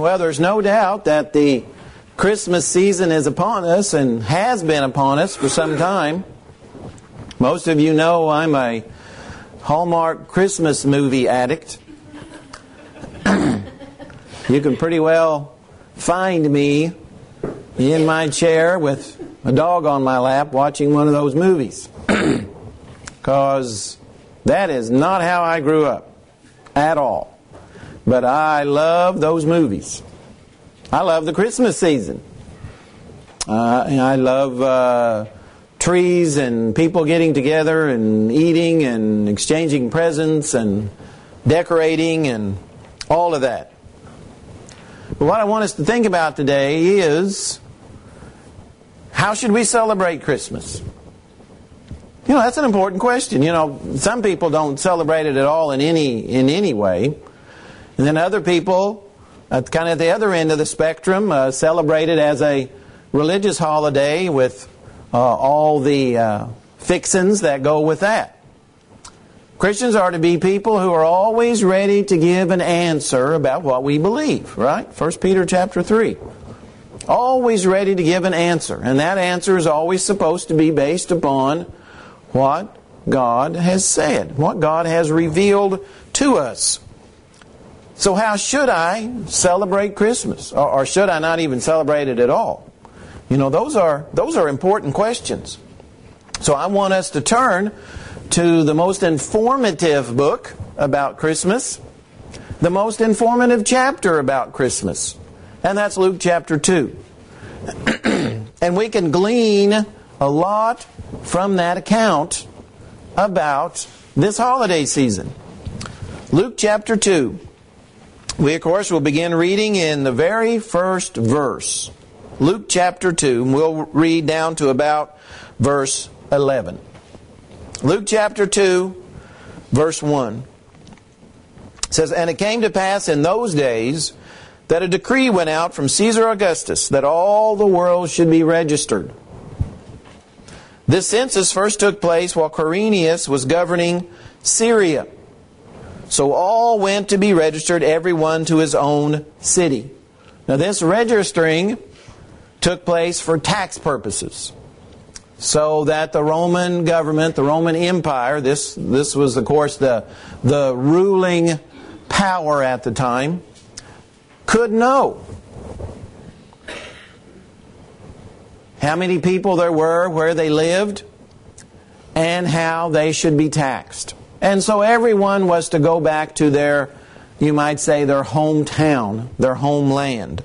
Well, there's no doubt that the Christmas season is upon us and has been upon us for some time. Most of you know I'm a Hallmark Christmas movie addict. You can pretty well find me in my chair with a dog on my lap watching one of those movies. Because that is not how I grew up at all. But I love those movies. I love the Christmas season. I love trees and people getting together and eating and exchanging presents and decorating and all of that. But what I want us to think about today is, how should we celebrate Christmas? You know, that's an important question. You know, some people don't celebrate it at all in any way. And then other people, kind of at the other end of the spectrum, celebrate it as a religious holiday with all the fixings that go with that. Christians are to be people who are always ready to give an answer about what we believe, right? 1 Peter chapter 3. Always ready to give an answer. And that answer is always supposed to be based upon what God has said, what God has revealed to us. So how should I celebrate Christmas? Or should I not even celebrate it at all? You know, those are important questions. So I want us to turn to the most informative book about Christmas, the most informative chapter about Christmas, and that's Luke chapter 2. And we can glean a lot from that account about this holiday season. Luke chapter 2. We, of course, will begin reading in the very first verse. Luke chapter 2. And we'll read down to about verse 11. Luke chapter 2, verse 1. It says, "And it came to pass in those days that a decree went out from Caesar Augustus that all the world should be registered. This census first took place while Quirinius was governing Syria. So all went to be registered, everyone to his own city." Now this registering took place for tax purposes. So that the Roman government, the Roman Empire, this was of course the ruling power at the time, could know how many people there were, where they lived, and how they should be taxed. And so everyone was to go back to their, you might say, their hometown, their homeland.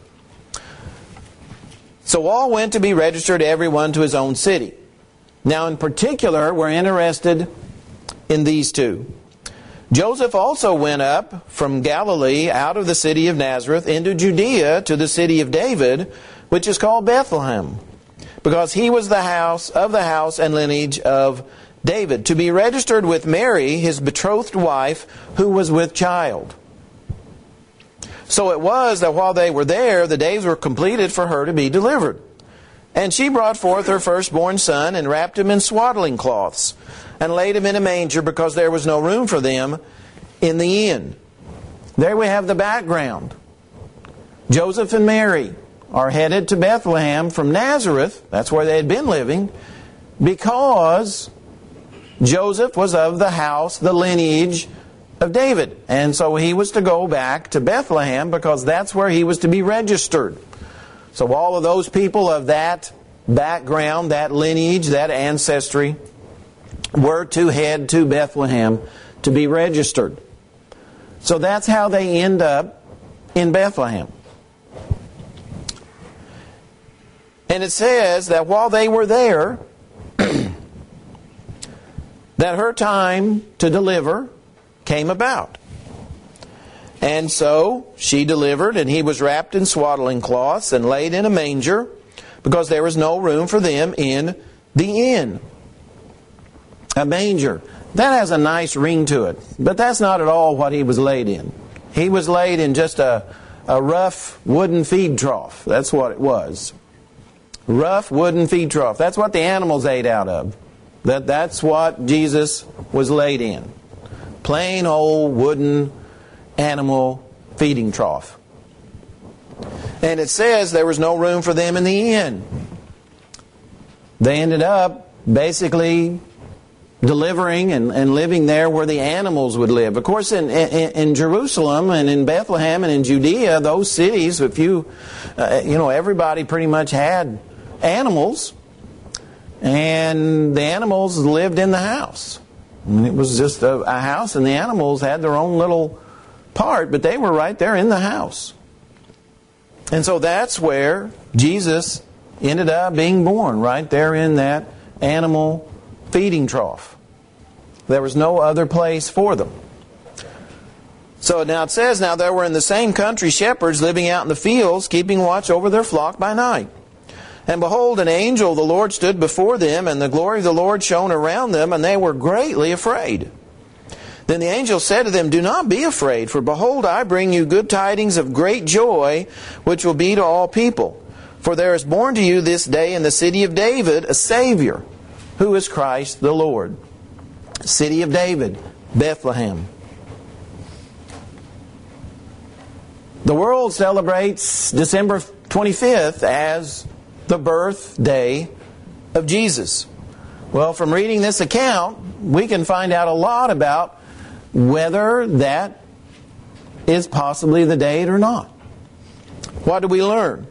So all went to be registered, everyone to his own city. Now in particular, we're interested in these two. Joseph also went up from Galilee out of the city of Nazareth into Judea to the city of David, which is called Bethlehem, because he was the house and lineage of David, to be registered with Mary, his betrothed wife, who was with child. So it was that while they were there, the days were completed for her to be delivered. And she brought forth her firstborn son, and wrapped him in swaddling cloths, and laid him in a manger, because there was no room for them in the inn. There we have the background. Joseph and Mary are headed to Bethlehem from Nazareth, that's where they had been living, because Joseph was of the house, the lineage of David. And so he was to go back to Bethlehem, because that's where he was to be registered. So all of those people of that background, that lineage, that ancestry, were to head to Bethlehem to be registered. So that's how they end up in Bethlehem. And it says that while they were there, that her time to deliver came about. And so she delivered, and he was wrapped in swaddling cloths and laid in a manger, because there was no room for them in the inn. A manger. That has a nice ring to it, but that's not at all what he was laid in. He was laid in just a rough wooden feed trough. That's what it was. Rough wooden feed trough. That's what the animals ate out of. That's what Jesus was laid in. Plain old wooden animal feeding trough. And it says there was no room for them in the inn. They ended up basically delivering and living there where the animals would live. Of course, in Jerusalem and in Bethlehem and in Judea, those cities, if everybody pretty much had animals, and the animals lived in the house. And it was just a house, and the animals had their own little part, but they were right there in the house. And so that's where Jesus ended up being born, right there in that animal feeding trough. There was no other place for them. So now it says, now there were in the same country shepherds living out in the fields, keeping watch over their flock by night. And behold, an angel of the Lord stood before them, and the glory of the Lord shone around them, and they were greatly afraid. Then the angel said to them, do not be afraid, for behold, I bring you good tidings of great joy, which will be to all people. For there is born to you this day in the city of David a Savior, who is Christ the Lord. City of David, Bethlehem. The world celebrates December 25th as the birthday of Jesus. Well, from reading this account, we can find out a lot about whether that is possibly the date or not. What do we learn?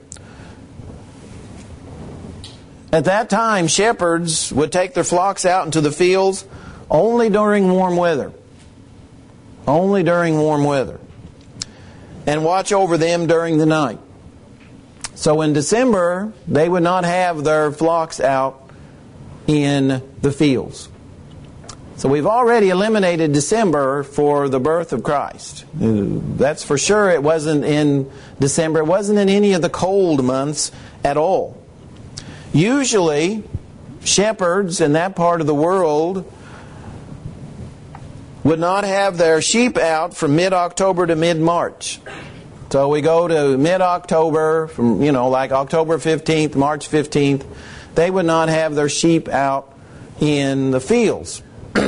At that time, shepherds would take their flocks out into the fields only during warm weather. Only during warm weather. And watch over them during the night. So in December, they would not have their flocks out in the fields. So we've already eliminated December for the birth of Christ. That's for sure. It wasn't in December. It wasn't in any of the cold months at all. Usually, shepherds in that part of the world would not have their sheep out from mid-October to mid-March. So we go to mid-October, from like October 15th, March 15th, they would not have their sheep out in the fields.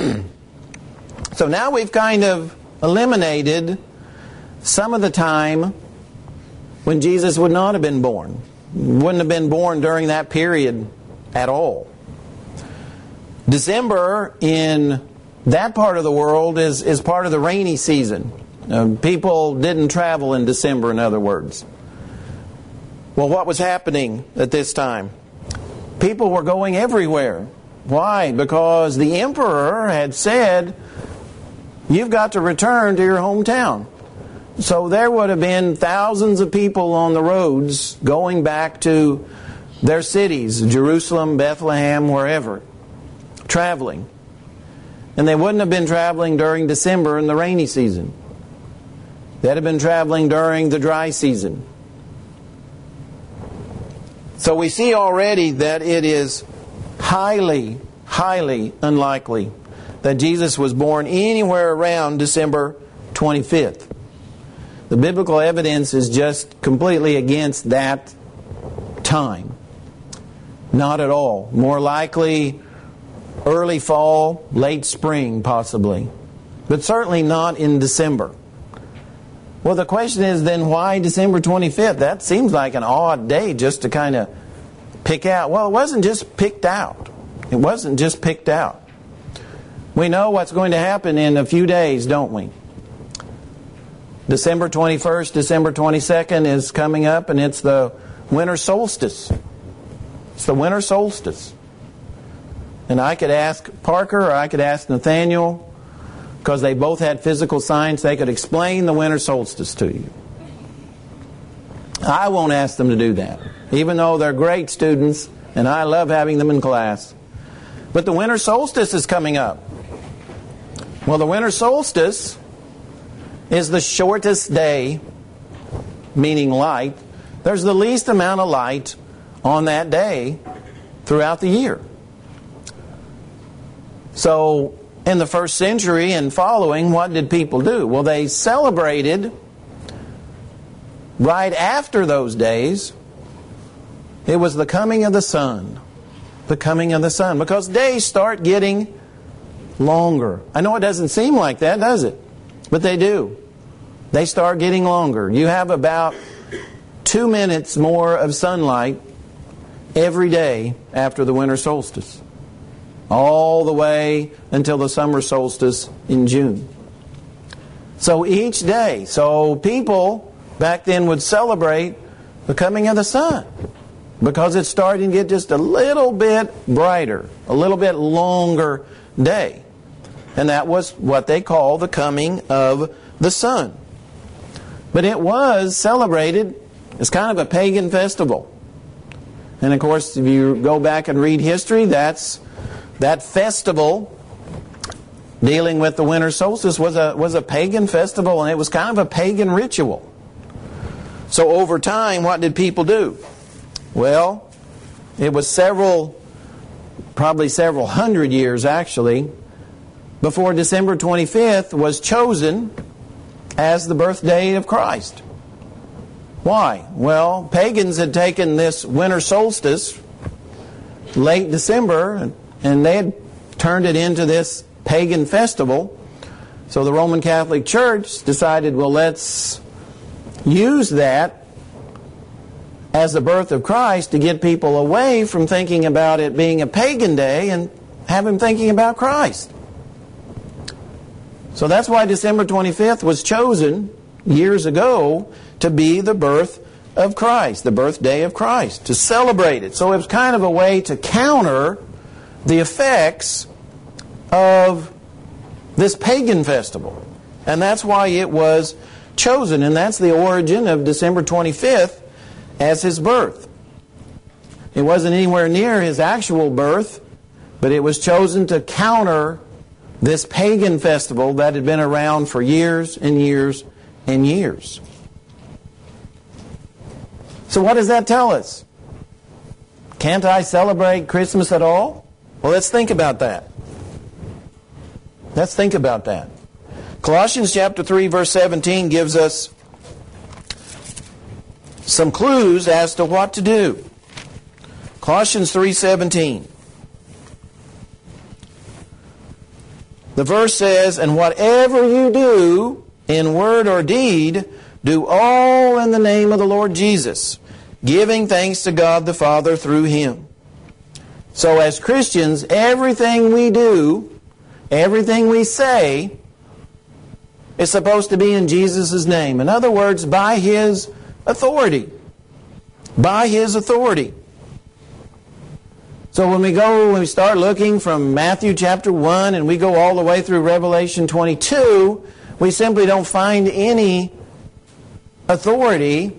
So now we've kind of eliminated some of the time when Jesus would not have been born. Wouldn't have been born during that period at all. December in that part of the world is part of the rainy season. People didn't travel in December, in other words. Well, what was happening at this time? People were going everywhere. Why? Because the emperor had said, you've got to return to your hometown. So there would have been thousands of people on the roads going back to their cities, Jerusalem, Bethlehem, wherever, traveling. And they wouldn't have been traveling during December in the rainy season. They'd have been traveling during the dry season. So we see already that it is highly, highly unlikely that Jesus was born anywhere around December 25th. The biblical evidence is just completely against that time. Not at all. More likely early fall, late spring possibly. But certainly not in December. Well, the question is then why December 25th? That seems like an odd day just to kind of pick out. Well, it wasn't just picked out. It wasn't just picked out. We know what's going to happen in a few days, don't we? December 21st, December 22nd is coming up, and it's the winter solstice. It's the winter solstice. And I could ask Parker or I could ask Nathaniel, because they both had physical science, they could explain the winter solstice to you. I won't ask them to do that, even though they're great students, and I love having them in class. But the winter solstice is coming up. Well, the winter solstice is the shortest day, meaning light. There's the least amount of light on that day throughout the year. So, in the first century and following, what did people do? Well, they celebrated right after those days. It was the coming of the sun. The coming of the sun. Because days start getting longer. I know it doesn't seem like that, does it? But they do. They start getting longer. You have about 2 minutes more of sunlight every day after the winter solstice, all the way until the summer solstice in June. So each day, so people back then would celebrate the coming of the sun because it's starting to get just a little bit brighter, a little bit longer day. And that was what they call the coming of the sun. But it was celebrated as kind of a pagan festival. And of course, if you go back and read history, that festival dealing with the winter solstice was a pagan festival, and it was kind of a pagan ritual. So over time, what did people do? Well, it was probably several hundred years actually, before December 25th was chosen as the birthday of Christ. Why? Well, pagans had taken this winter solstice, late December, and they had turned it into this pagan festival. So the Roman Catholic Church decided, well, let's use that as the birth of Christ to get people away from thinking about it being a pagan day and have them thinking about Christ. So that's why December 25th was chosen years ago to be the birth of Christ, the birthday of Christ, to celebrate it. So it was kind of a way to counter the effects of this pagan festival. And that's why it was chosen, and that's the origin of December 25th as his birth. It wasn't anywhere near his actual birth, but it was chosen to counter this pagan festival that had been around for years and years and years. So what does that tell us? Can't I celebrate Christmas at all? Well, let's think about that. Let's think about that. Colossians chapter 3, verse 17 gives us some clues as to what to do. Colossians 3:17. The verse says, "And whatever you do, in word or deed, do all in the name of the Lord Jesus, giving thanks to God the Father through Him." So as Christians, everything we do, everything we say, is supposed to be in Jesus' name. In other words, by His authority. By His authority. So when we start looking from Matthew chapter 1 and we go all the way through Revelation 22, we simply don't find any authority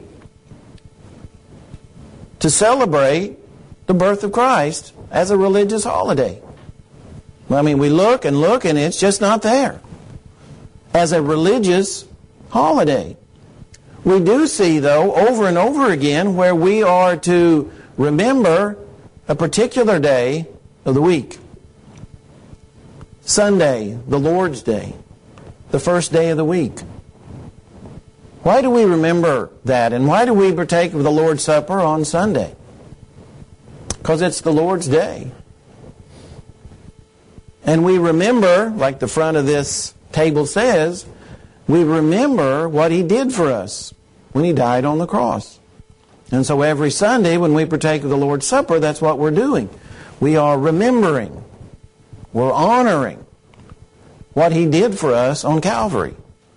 to celebrate the birth of Christ as a religious holiday. I mean, we look and it's just not there as a religious holiday. We do see, though, over and over again where we are to remember a particular day of the week. Sunday, the Lord's Day, the first day of the week. Why do we remember that? And why do we partake of the Lord's Supper on Sunday? Because it's the Lord's Day. And we remember, like the front of this table says, we remember what He did for us when He died on the cross. And so every Sunday when we partake of the Lord's Supper, that's what we're doing. We are remembering, we're honoring what He did for us on Calvary.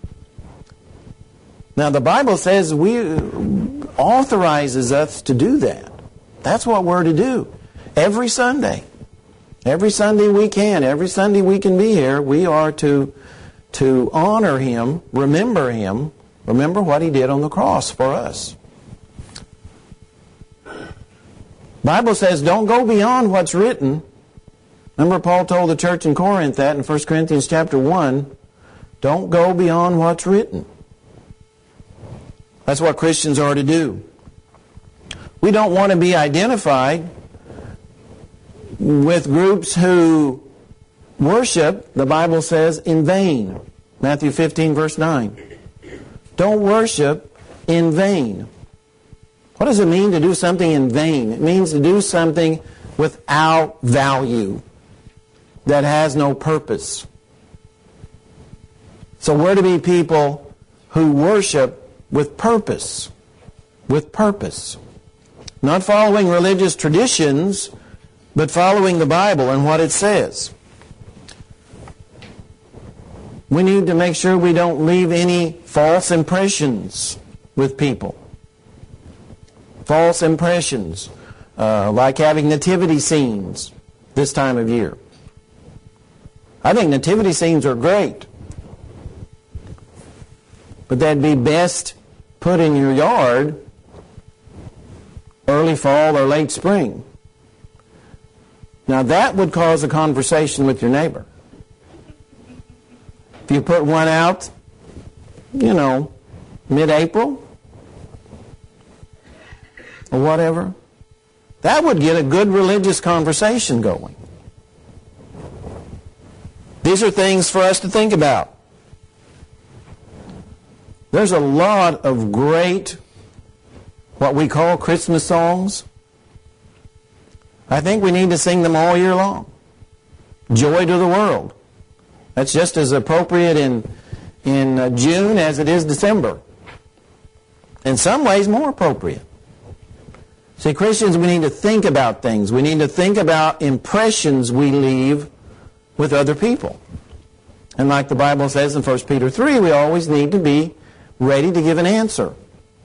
Now the Bible says authorizes us to do that. That's what we're to do. Every Sunday. Every Sunday we can. Every Sunday we can be here. We are to honor Him, remember what He did on the cross for us. Bible says don't go beyond what's written. Remember Paul told the church in Corinth that in 1 Corinthians chapter 1. Don't go beyond what's written. That's what Christians are to do. We don't want to be identified with groups who worship, the Bible says, in vain. Matthew 15, verse 9. Don't worship in vain. What does it mean to do something in vain? It means to do something without value, that has no purpose. So we're to be people who worship with purpose. with purpose. Not following religious traditions, but following the Bible and what it says. We need to make sure we don't leave any false impressions with people. False impressions, like having nativity scenes this time of year. I think nativity scenes are great, but they'd be best put in your yard early fall or late spring. Now that would cause a conversation with your neighbor. If you put one out, mid-April or whatever, that would get a good religious conversation going. These are things for us to think about. There's a lot of great, what we call Christmas songs. I think we need to sing them all year long. Joy to the World. That's just as appropriate in June as it is December. In some ways, more appropriate. See, Christians, we need to think about things. We need to think about impressions we leave with other people. And like the Bible says in 1 Peter 3, we always need to be ready to give an answer.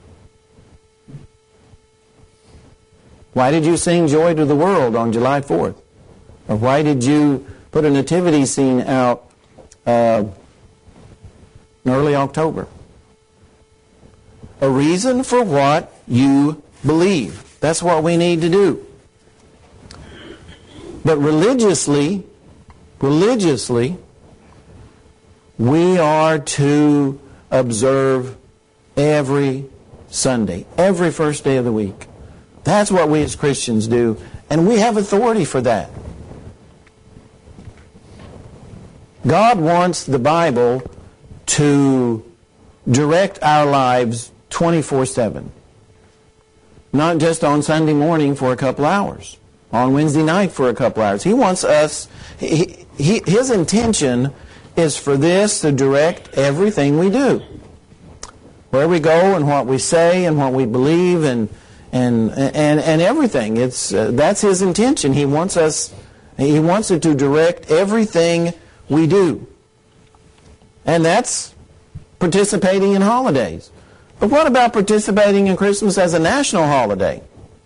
Why did you sing Joy to the World on July 4th? Or why did you put a nativity scene out in early October? A reason for what you believe. That's what we need to do. But religiously, we are to observe every Sunday, every first day of the week. That's what we as Christians do, and we have authority for that. God wants the Bible to direct our lives 24/7. Not just on Sunday morning for a couple hours, on Wednesday night for a couple hours. He wants us, his intention is for this to direct everything we do. Where we go and what we say and what we believe and everything. That's his intention. He wants it to direct everything we do. And that's participating in holidays. But what about participating in Christmas as a national holiday?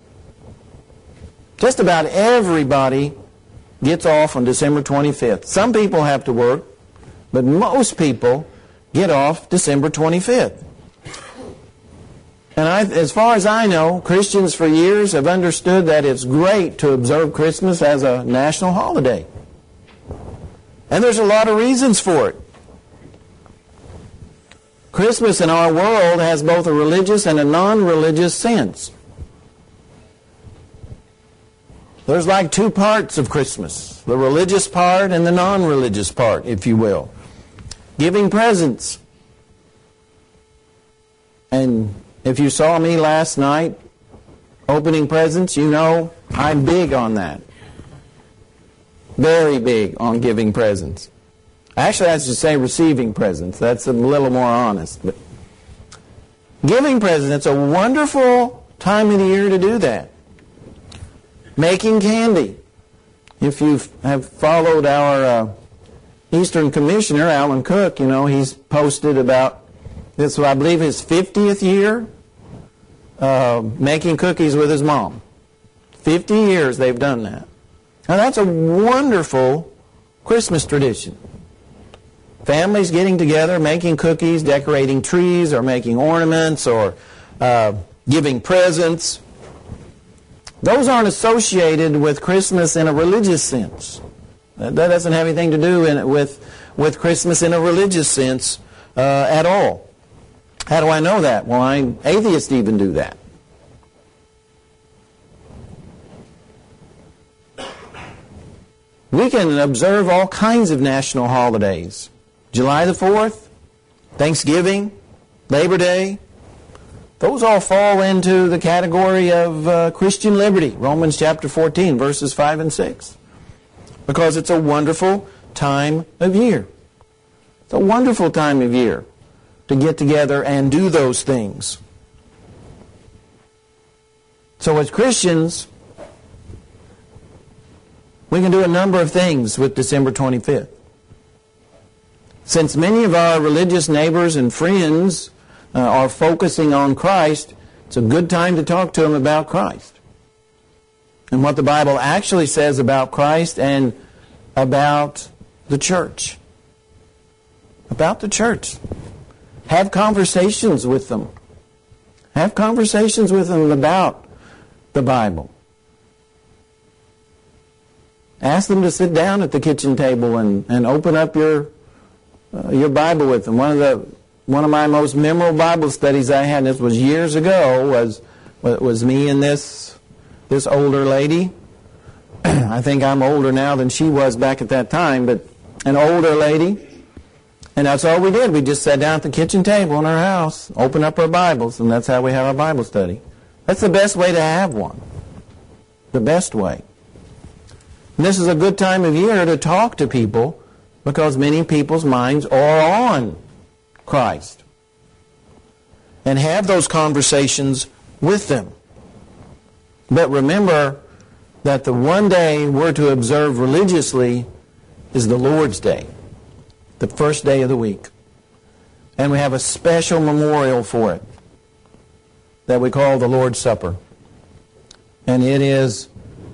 Just about everybody gets off on December 25th. Some people have to work, but most people get off December 25th. And as far as I know, Christians for years have understood that it's great to observe Christmas as a national holiday. And there's a lot of reasons for it. Christmas in our world has both a religious and a non-religious sense. There's like two parts of Christmas, the religious part and the non-religious part, if you will. Giving presents. And if you saw me last night opening presents, you know I'm big on that. Very big on giving presents. Actually, I should say receiving presents. That's a little more honest. But giving presents, it's a wonderful time of the year to do that. Making candy. If you have followed our Eastern Commissioner, Alan Cook, he's posted about this, I believe, his 50th year making cookies with his mom. 50 years they've done that. Now that's a wonderful Christmas tradition. Families getting together, making cookies, decorating trees, or making ornaments, or giving presents. Those aren't associated with Christmas in a religious sense. That doesn't have anything to do with Christmas in a religious sense at all. How do I know that? Well, atheists even do that. We can observe all kinds of national holidays. July the 4th, Thanksgiving, Labor Day, those all fall into the category of Christian liberty, Romans chapter 14, verses 5 and 6. Because it's a wonderful time of year. It's a wonderful time of year to get together and do those things. So as Christians, we can do a number of things with December 25th. Since many of our religious neighbors and friends are focusing on Christ, it's a good time to talk to them about Christ and what the Bible actually says about Christ and about the church. About the church. Have conversations with them. Have conversations with them about the Bible. Ask them to sit down at the kitchen table and open up your Bible with them. One of my most memorable Bible studies I had, and this was years ago, was me and this older lady. I think I'm older now than she was back at that time, but an older lady. And that's all we did. We just sat down at the kitchen table in our house, opened up our Bibles, and that's how we have our Bible study. That's the best way to have one. The best way. And this is a good time of year to talk to people because many people's minds are on Christ. And have those conversations with them. But remember that the one day we're to observe religiously is the Lord's Day, the first day of the week. And we have a special memorial for it that we call the Lord's Supper. And it is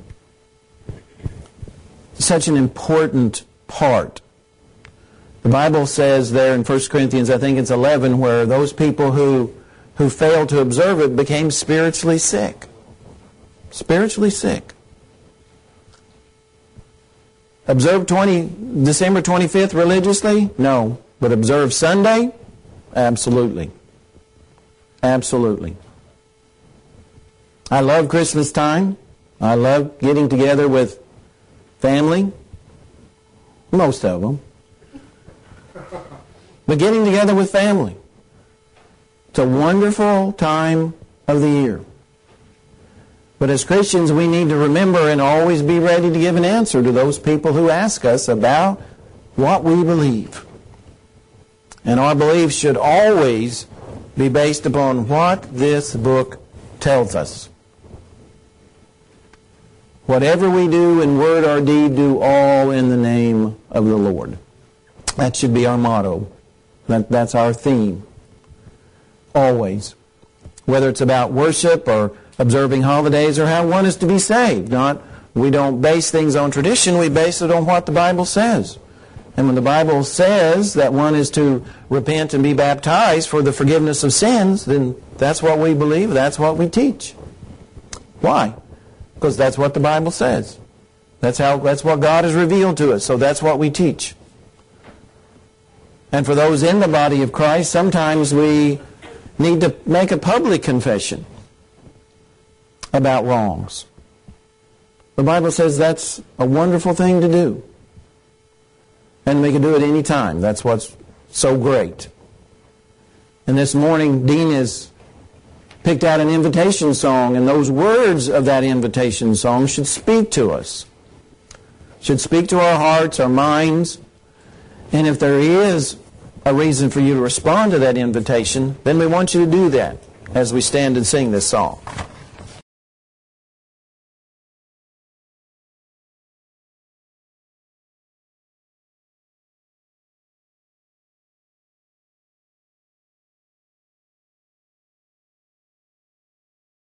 such an important part. The Bible says there in 1 Corinthians, I think it's 11, where those people who failed to observe it became spiritually sick. Spiritually sick. Observe December 25th religiously? No. But observe Sunday? Absolutely. Absolutely. I love Christmas time. I love getting together with family. Most of them. But getting together with family. It's a wonderful time of the year. But as Christians, we need to remember and always be ready to give an answer to those people who ask us about what we believe. And our beliefs should always be based upon what this book tells us. Whatever we do in word or deed, do all in the name of the Lord. That should be our motto. That's our theme. Always. Whether it's about worship or observing holidays or how one is to be saved. We don't base things on tradition, we base it on what the Bible says. And when the Bible says that one is to repent and be baptized for the forgiveness of sins, then that's what we believe, that's what we teach. Why? Because that's what the Bible says. That's what God has revealed to us, so that's what we teach. And for those in the body of Christ, sometimes we need to make a public confession about wrongs. The Bible says that's a wonderful thing to do. And we can do it any time. That's what's so great. And this morning, Dean has picked out an invitation song, and those words of that invitation song should speak to us. Should speak to our hearts, our minds. And if there is a reason for you to respond to that invitation, then we want you to do that as we stand and sing this song.